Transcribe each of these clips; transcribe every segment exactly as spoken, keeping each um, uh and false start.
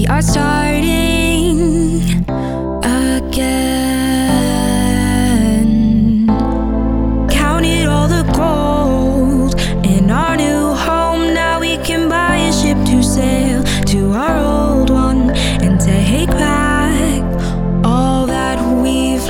are starting again. Counted all the gold in our new home. Now we can buy a ship to sail to our old one and take back all that we've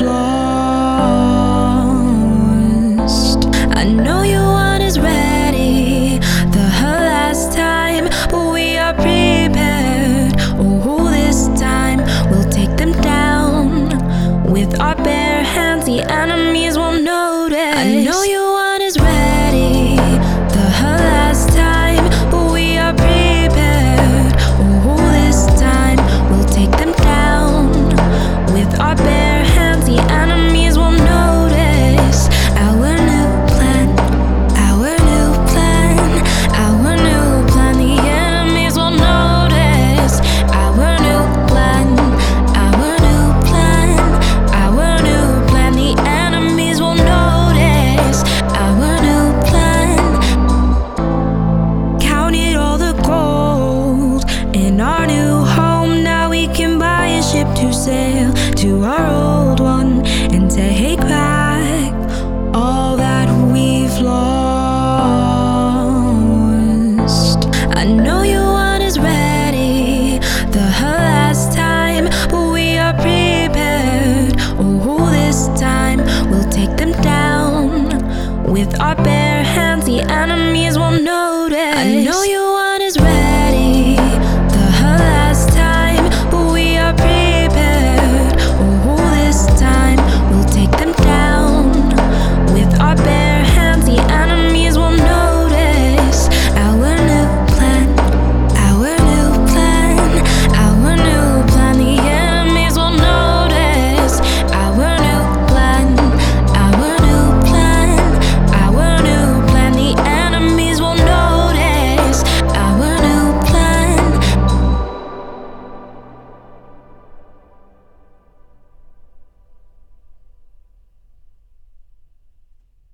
lost. I know you weren't as ready the last time, but we are prepared. Oh, this time we'll take them down with our bare hands. The enemies won't notice. I know you weren't as ready the last time, but we are prepared. Oh, this time we'll take them down with our bare hands. The enemies won't notice. Our new plan, our new plan, our new plan. The enemies won't notice. Our new plan, our new plan, our new plan. The enemies won't notice. Our new plan. Counted all the gold in our new home. Now we can buy a ship to sail to our old